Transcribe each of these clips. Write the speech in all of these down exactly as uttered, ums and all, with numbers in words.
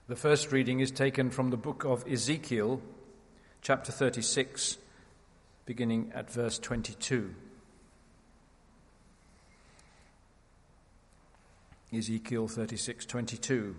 The first reading is taken from the book of Ezekiel, chapter thirty-six, beginning at verse twenty-two. Ezekiel thirty-six twenty-two.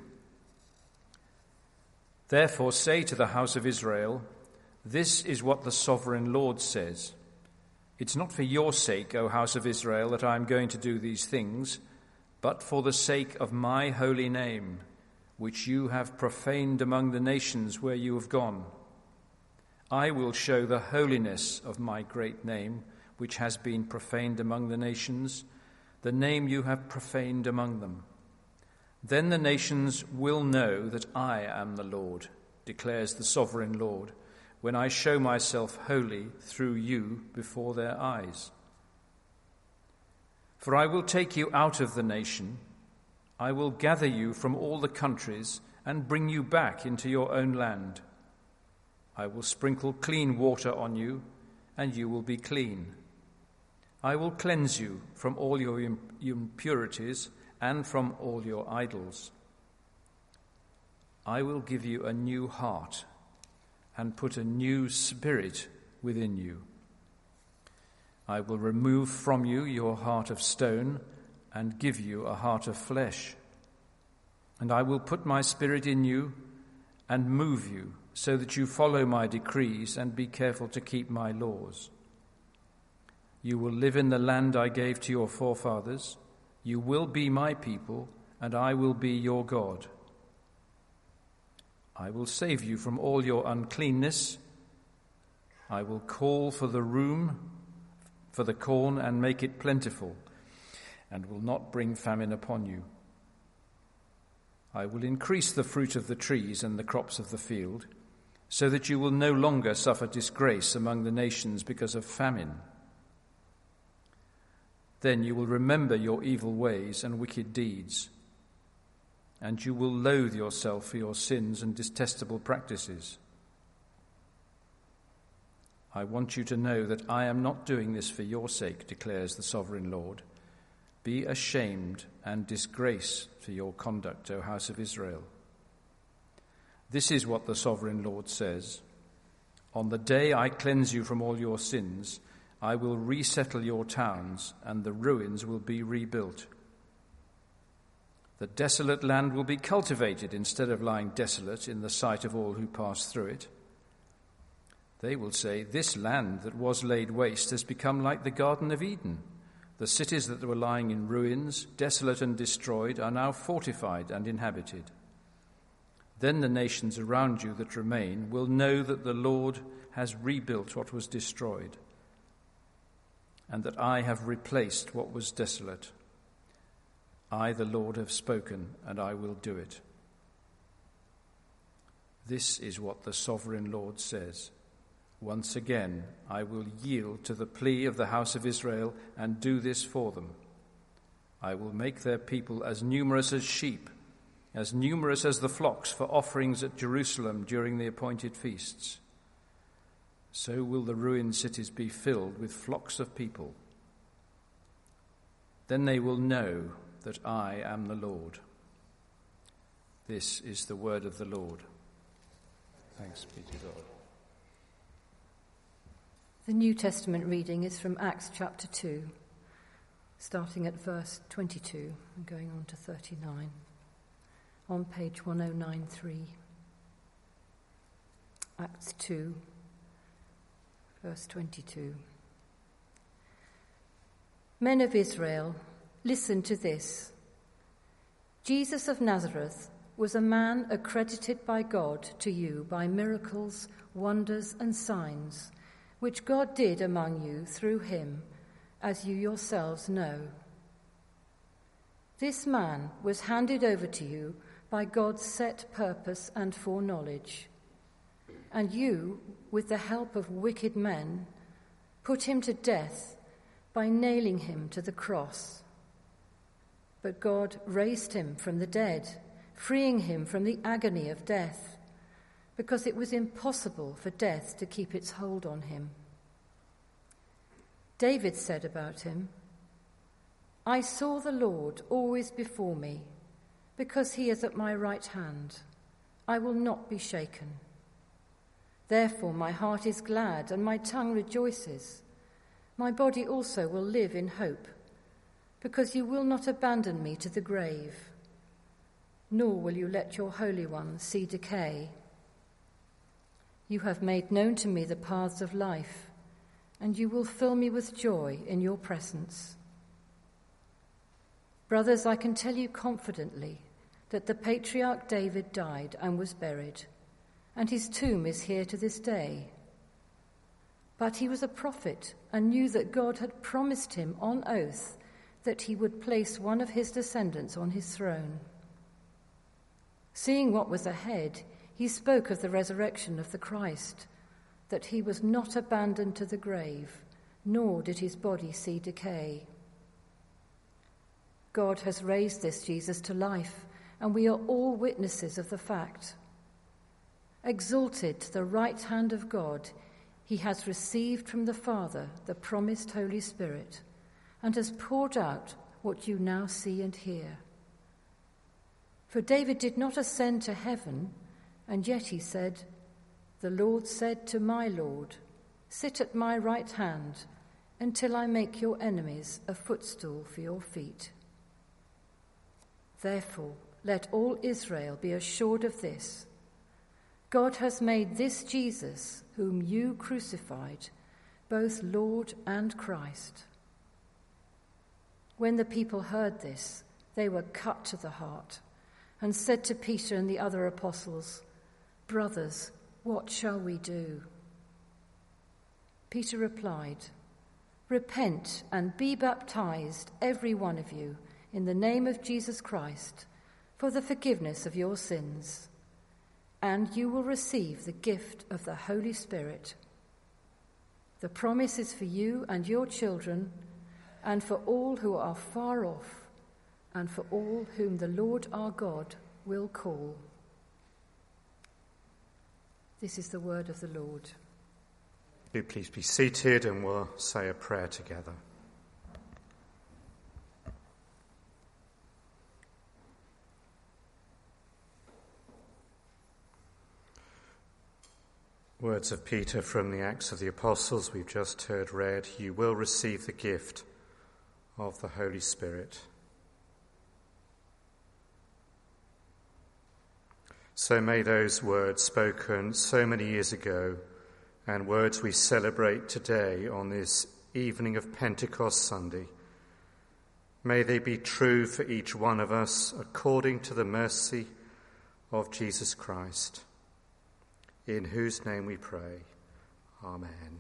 Therefore say to the house of Israel, this is what the sovereign Lord says. It's not for your sake, O house of Israel, that I am going to do these things, but for the sake of my holy name, which you have profaned among the nations where you have gone. I will show the holiness of my great name, which has been profaned among the nations, the name you have profaned among them. Then the nations will know that I am the Lord, declares the sovereign Lord, when I show myself holy through you before their eyes. For I will take you out of the nation, I will gather you from all the countries and bring you back into your own land. I will sprinkle clean water on you, and you will be clean. I will cleanse you from all your impurities and from all your idols. I will give you a new heart and put a new spirit within you. I will remove from you your heart of stone and give you a heart of flesh. And I will put my spirit in you and move you so that you follow my decrees and be careful to keep my laws. You will live in the land I gave to your forefathers. You will be my people, and I will be your God. I will save you from all your uncleanness. I will call for the room, for the corn, and make it plentiful, and will not bring famine upon you. I will increase the fruit of the trees and the crops of the field, so that you will no longer suffer disgrace among the nations because of famine. Then you will remember your evil ways and wicked deeds, and you will loathe yourself for your sins and detestable practices. I want you to know that I am not doing this for your sake, declares the sovereign Lord. Be ashamed and disgrace for your conduct, O house of Israel. This is what the sovereign Lord says. On the day I cleanse you from all your sins, I will resettle your towns, and the ruins will be rebuilt. The desolate land will be cultivated instead of lying desolate in the sight of all who pass through it. They will say, this land that was laid waste has become like the Garden of Eden. The cities that were lying in ruins, desolate and destroyed, are now fortified and inhabited. Then the nations around you that remain will know that the Lord has rebuilt what was destroyed, and that I have replaced what was desolate. I, the Lord, have spoken, and I will do it. This is what the sovereign Lord says. Once again, I will yield to the plea of the house of Israel and do this for them. I will make their people as numerous as sheep, as numerous as the flocks for offerings at Jerusalem during the appointed feasts. So will the ruined cities be filled with flocks of people. Then they will know that I am the Lord. This is the word of the Lord. Thanks be to God. The New Testament reading is from Acts chapter two, starting at verse twenty-two and going on to thirty-nine, on page one oh nine three. Acts two, verse twenty-two. Men of Israel, listen to this. Jesus of Nazareth was a man accredited by God to you by miracles, wonders, and signs, which God did among you through him, as you yourselves know. This man was handed over to you by God's set purpose and foreknowledge, and you, with the help of wicked men, put him to death by nailing him to the cross. But God raised him from the dead, freeing him from the agony of death, because it was impossible for death to keep its hold on him. David said about him, I saw the Lord always before me, because he is at my right hand. I will not be shaken. Therefore my heart is glad and my tongue rejoices. My body also will live in hope, because you will not abandon me to the grave, nor will you let your Holy One see decay. You have made known to me the paths of life, and you will fill me with joy in your presence. Brothers, I can tell you confidently that the patriarch David died and was buried, and his tomb is here to this day. But he was a prophet and knew that God had promised him on oath that he would place one of his descendants on his throne. Seeing what was ahead, he spoke of the resurrection of the Christ, that he was not abandoned to the grave, nor did his body see decay. God has raised this Jesus to life, and we are all witnesses of the fact. Exalted to the right hand of God, he has received from the Father the promised Holy Spirit, and has poured out what you now see and hear. For David did not ascend to heaven, and yet he said, "The Lord said to my Lord, 'Sit at my right hand until I make your enemies a footstool for your feet.' Therefore, let all Israel be assured of this: God has made this Jesus, whom you crucified, both Lord and Christ." When the people heard this, they were cut to the heart and said to Peter and the other apostles, "Brothers, what shall we do?" Peter replied, "Repent and be baptized, every one of you, in the name of Jesus Christ, for the forgiveness of your sins, and you will receive the gift of the Holy Spirit. The promise is for you and your children, and for all who are far off, and for all whom the Lord our God will call." This is the word of the Lord. Do please be seated and we'll say a prayer together. Words of Peter from the Acts of the Apostles we've just heard read. You will receive the gift of the Holy Spirit. So may those words spoken so many years ago and words we celebrate today on this evening of Pentecost Sunday, may they be true for each one of us according to the mercy of Jesus Christ, in whose name we pray. Amen.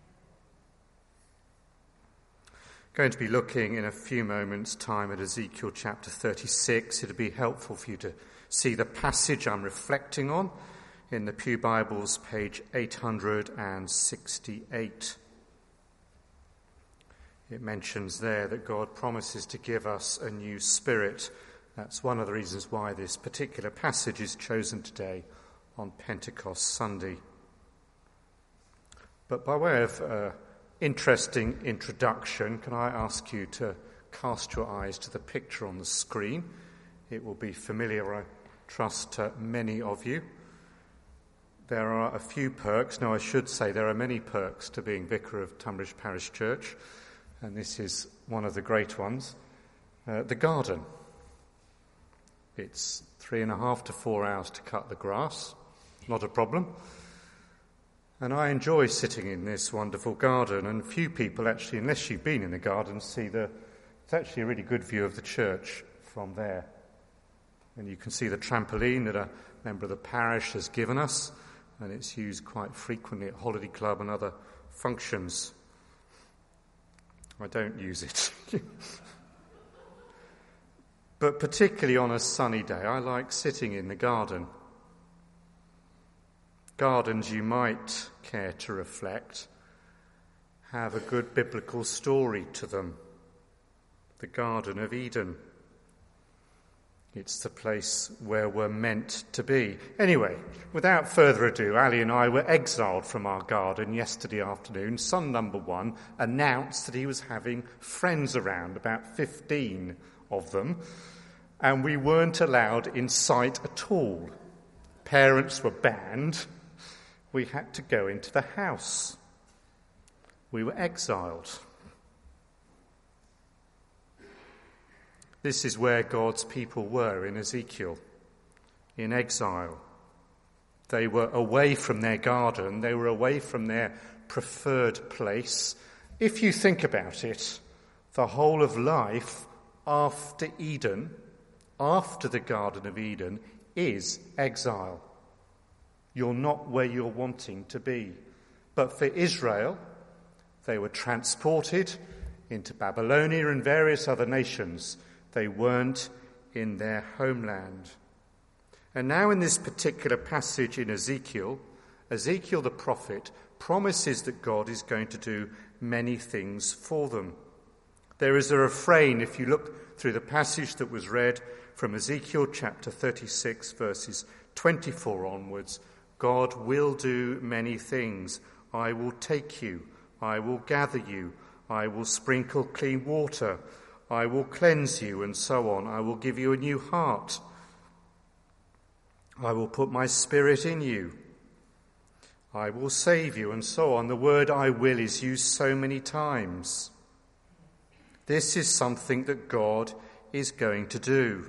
Going to be looking in a few moments' time at Ezekiel chapter thirty-six. It'll be helpful for you to see the passage I'm reflecting on in the Pew Bibles, page eight hundred sixty-eight. It mentions there that God promises to give us a new spirit. That's one of the reasons why this particular passage is chosen today on Pentecost Sunday. But by way of uh, interesting introduction, can I ask you to cast your eyes to the picture on the screen? It will be familiar, I trust, to many of you. There are a few perks. No, I should say there are many perks to being vicar of Tunbridge Parish Church, and this is one of the great ones. Uh, the garden. It's three and a half to four hours to cut the grass. Not a problem. And I enjoy sitting in this wonderful garden, and few people actually, unless you've been in the garden, see the, it's actually a really good view of the church from there. And you can see the trampoline that a member of the parish has given us, and it's used quite frequently at Holiday Club and other functions. I don't use it. But particularly on a sunny day, I like sitting in the garden. Gardens, you might care to reflect, have a good biblical story to them. The Garden of Eden. It's the place where we're meant to be. Anyway, without further ado, Ali and I were exiled from our garden yesterday afternoon. Son number one announced that he was having friends around, about fifteen of them, and we weren't allowed in sight at all. parents were banned, we had to go into the house. We were exiled. This is where God's people were in Ezekiel, in exile. They were away from their garden. They were away from their preferred place. If you think about it, the whole of life after Eden, after the Garden of Eden, is exile. You're not where you're wanting to be. But for Israel, they were transported into Babylonia and various other nations. They weren't in their homeland. And now in this particular passage in Ezekiel, Ezekiel the prophet promises that God is going to do many things for them. There is a refrain, if you look through the passage that was read from Ezekiel chapter thirty-six, verses twenty-four onwards, God will do many things. I will take you, I will gather you, I will sprinkle clean water, I will cleanse you, and so on. I will give you a new heart. I will put my spirit in you. I will save you, and so on. The word I will is used so many times. This is something that God is going to do.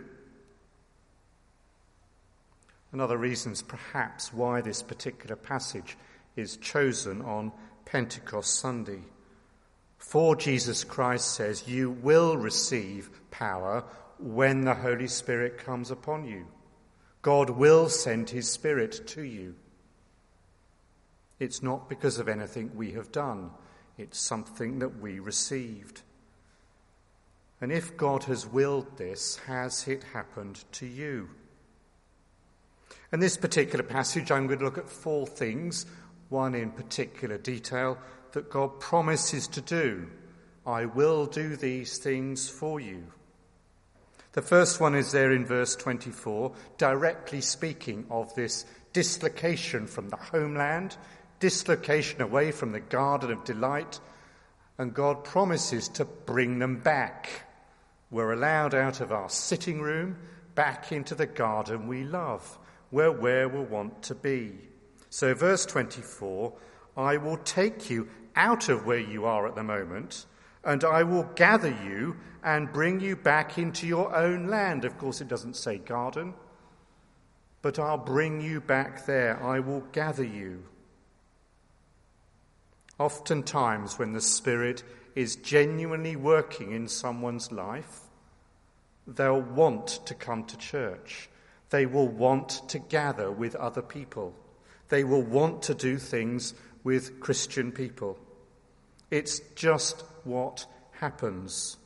Another reasons perhaps why this particular passage is chosen on Pentecost Sunday. For Jesus Christ says, you will receive power when the Holy Spirit comes upon you. God will send his Spirit to you. It's not because of anything we have done. It's something that we received. And if God has willed this, has it happened to you? In this particular passage, I'm going to look at four things, one in particular detail, that God promises to do. I will do these things for you. The first one is there in verse twenty-four, directly speaking of this dislocation from the homeland, dislocation away from the garden of delight, and God promises to bring them back. We're allowed out of our sitting room, back into the garden we love, where where we want to be. So verse twenty-four, I will take you out of where you are at the moment, and I will gather you and bring you back into your own land. Of course, it doesn't say garden, but I'll bring you back there. I will gather you. Oftentimes, when the Spirit is genuinely working in someone's life, they'll want to come to church. They will want to gather with other people. They will want to do things with Christian people. It's just what happens.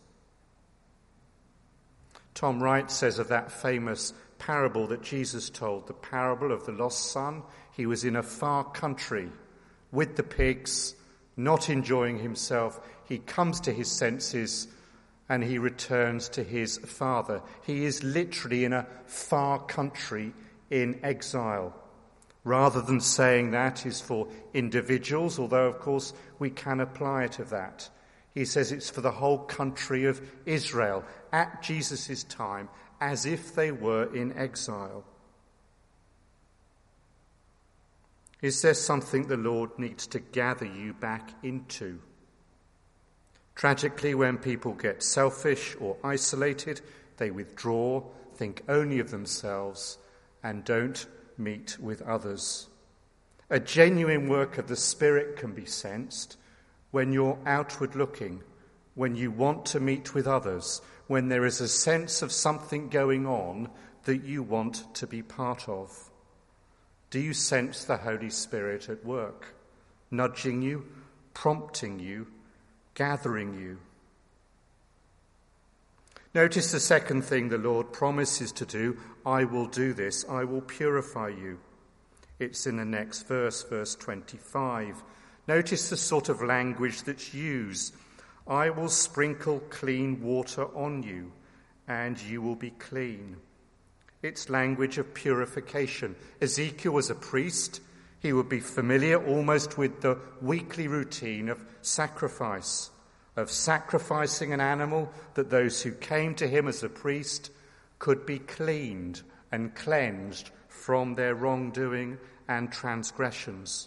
Tom Wright says of that famous parable that Jesus told, the parable of the lost son, he was in a far country with the pigs, not enjoying himself. He comes to his senses and he returns to his father. He is literally in a far country in exile. Rather than saying that is for individuals, although of course we can apply it to that. He says it's for the whole country of Israel at Jesus' time, as if they were in exile. Is there something the Lord needs to gather you back into? Tragically, when people get selfish or isolated, they withdraw, think only of themselves, and don't meet with others. A genuine work of the Spirit can be sensed when you're outward looking, when you want to meet with others, when there is a sense of something going on that you want to be part of. Do you sense the Holy Spirit at work, nudging you, prompting you, gathering you? Notice the second thing the Lord promises to do. I will do this. I will purify you. It's in the next verse, verse twenty-five. Notice the sort of language that's used. I will sprinkle clean water on you, and you will be clean. It's language of purification. Ezekiel was a priest. He would be familiar almost with the weekly routine of sacrifice, of sacrificing an animal that those who came to him as a priest could be cleaned and cleansed from their wrongdoing and transgressions.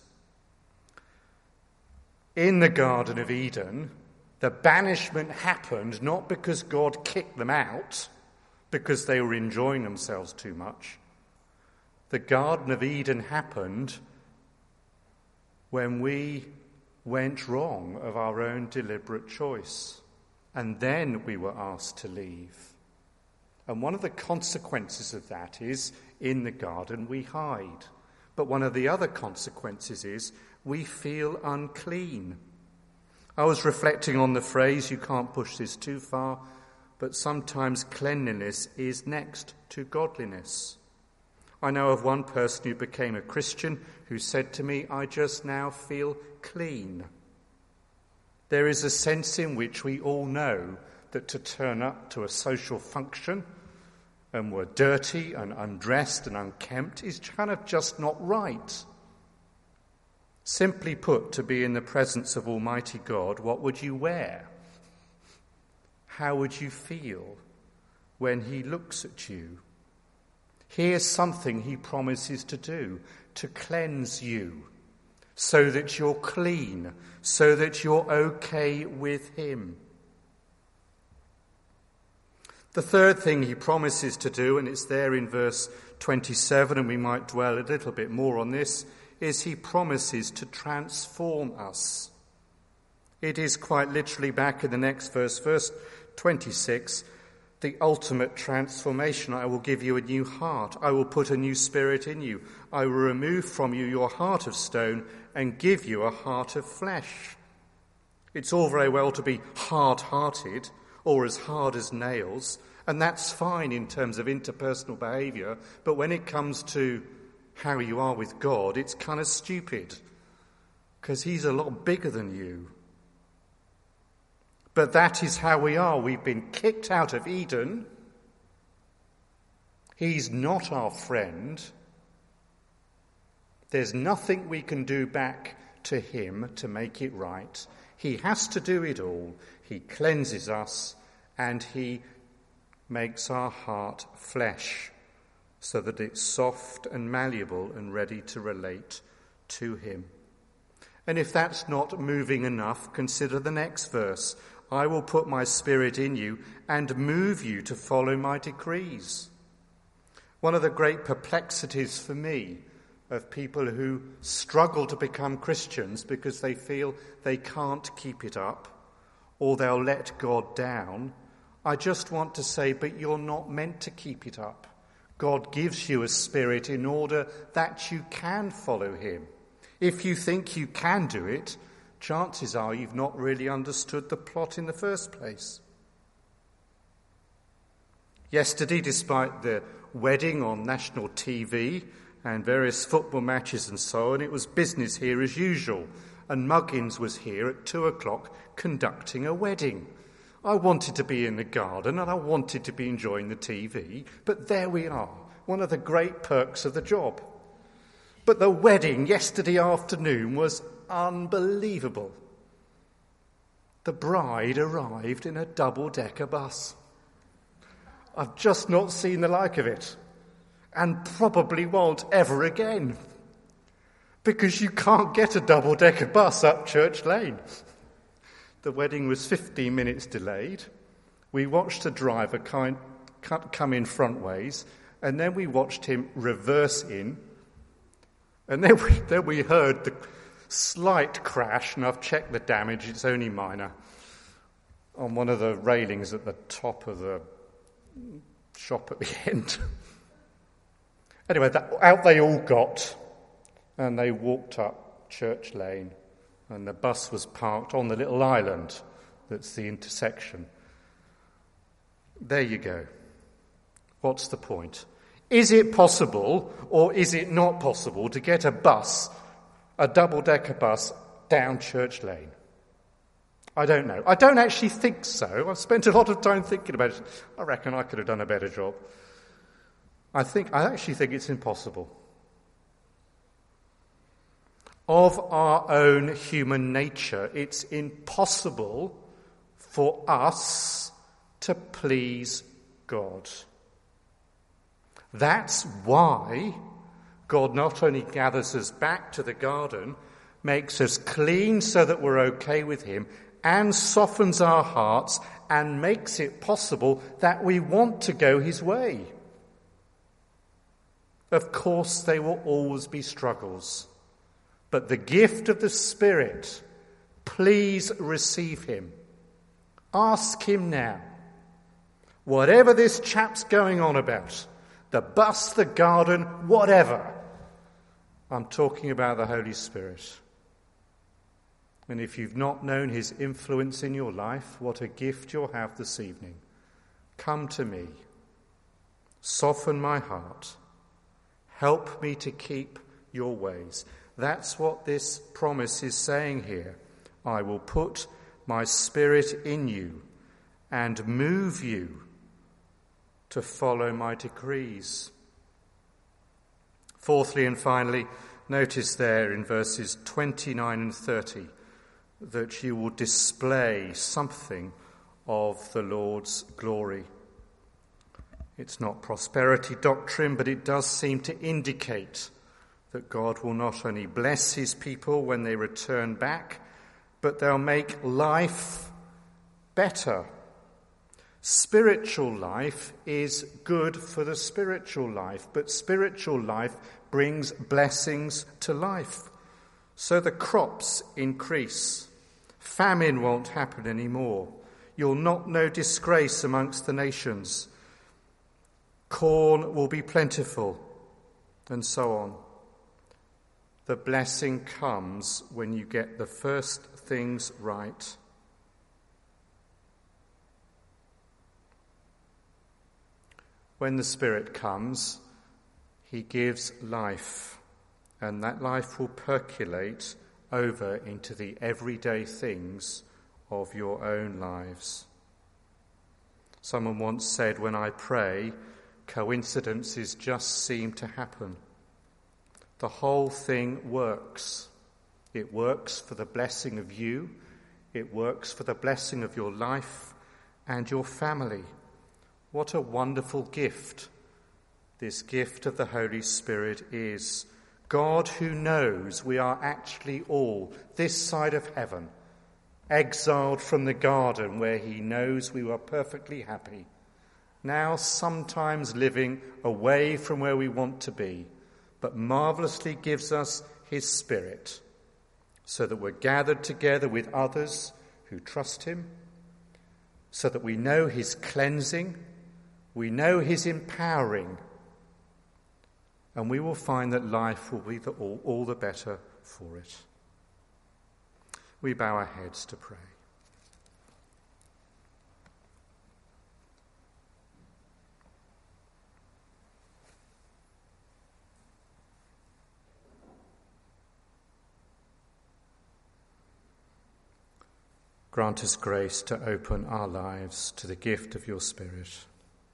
In the Garden of Eden, the banishment happened not because God kicked them out, because they were enjoying themselves too much. The Garden of Eden happened when we went wrong of our own deliberate choice, and then we were asked to leave. And one of the consequences of that is, in the garden we hide. But one of the other consequences is we feel unclean. I was reflecting on the phrase, you can't push this too far, but sometimes cleanliness is next to godliness. I know of one person who became a Christian who said to me, I just now feel clean. There is a sense in which we all know that to turn up to a social function and we're dirty and undressed and unkempt is kind of just not right. Simply put, to be in the presence of Almighty God, what would you wear? How would you feel when he looks at you? Here's something he promises to do, to cleanse you, so that you're clean, so that you're okay with him. The third thing he promises to do, and it's there in verse twenty-seven, and we might dwell a little bit more on this, is he promises to transform us. It is quite literally back in the next verse, verse twenty-six, the ultimate transformation. I will give you a new heart. I will put a new spirit in you. I will remove from you your heart of stone and give you a heart of flesh. It's all very well to be hard-hearted or as hard as nails, and that's fine in terms of interpersonal behaviour, but when it comes to how you are with God, it's kind of stupid, because he's a lot bigger than you. But that is how we are. We've been kicked out of Eden. He's not our friend. There's nothing we can do back to him to make it right. He has to do it all. He cleanses us and he makes our heart flesh so that it's soft and malleable and ready to relate to him. And if that's not moving enough, consider the next verse. I will put my spirit in you and move you to follow my decrees. One of the great perplexities for me of people who struggle to become Christians because they feel they can't keep it up or they'll let God down, I just want to say, but you're not meant to keep it up. God gives you a spirit in order that you can follow him. If you think you can do it, chances are you've not really understood the plot in the first place. Yesterday, despite the wedding on national T V and various football matches and so on, it was business here as usual, and Muggins was here at two o'clock conducting a wedding. I wanted to be in the garden and I wanted to be enjoying the T V, but there we are, one of the great perks of the job. But the wedding yesterday afternoon was unbelievable. The bride arrived in a double-decker bus. I've just not seen the like of it, and probably won't ever again, because you can't get a double-decker bus up Church Lane. The wedding was fifteen minutes delayed. We watched the driver kind, come in front ways, and then we watched him reverse in, and then we, then we heard the slight crash, and I've checked the damage, it's only minor, on one of the railings at the top of the shop at the end. Anyway, that, out they all got, and they walked up Church Lane, and the bus was parked on the little island that's the intersection. There you go. What's the point? Is it possible, or is it not possible, to get a bus, a double-decker bus, down Church Lane? I don't know. I don't actually think so. I've spent a lot of time thinking about it. I reckon I could have done a better job. I think I actually think it's impossible. Of our own human nature, it's impossible for us to please God. That's why God not only gathers us back to the garden, makes us clean so that we're okay with him, and softens our hearts and makes it possible that we want to go his way. Of course, there will always be struggles, but the gift of the Spirit, please receive him. Ask him now. Whatever this chap's going on about, the bus, the garden, whatever, I'm talking about the Holy Spirit. And if you've not known his influence in your life, what a gift you'll have this evening. Come to me. Soften my heart. Help me to keep your ways. That's what this promise is saying here. I will put my Spirit in you and move you to follow my decrees. Fourthly and finally, notice there in verses twenty-nine and thirty that you will display something of the Lord's glory. It's not prosperity doctrine, but it does seem to indicate that God will not only bless his people when they return back, but they'll make life better. Spiritual life is good for the spiritual life, but spiritual life brings blessings to life. So the crops increase. Famine won't happen anymore. You'll not know disgrace amongst the nations. Corn will be plentiful, and so on. The blessing comes when you get the first things right. When the Spirit comes, he gives life, and that life will percolate over into the everyday things of your own lives. Someone once said, when I pray, coincidences just seem to happen. The whole thing works. It works for the blessing of you. It works for the blessing of your life and your family. What a wonderful gift this gift of the Holy Spirit is. God who knows we are actually all this side of heaven, exiled from the garden where he knows we were perfectly happy, now sometimes living away from where we want to be, but marvellously gives us his Spirit so that we're gathered together with others who trust him, so that we know his cleansing, we know his empowering, and we will find that life will be the all, all the better for it. We bow our heads to pray. Grant us grace to open our lives to the gift of your Spirit.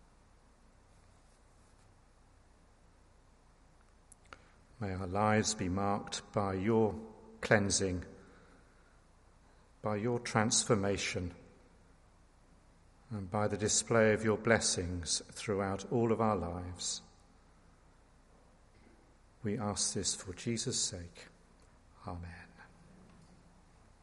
May our lives be marked by your cleansing, by your transformation, and by the display of your blessings throughout all of our lives. We ask this for Jesus' sake. Amen.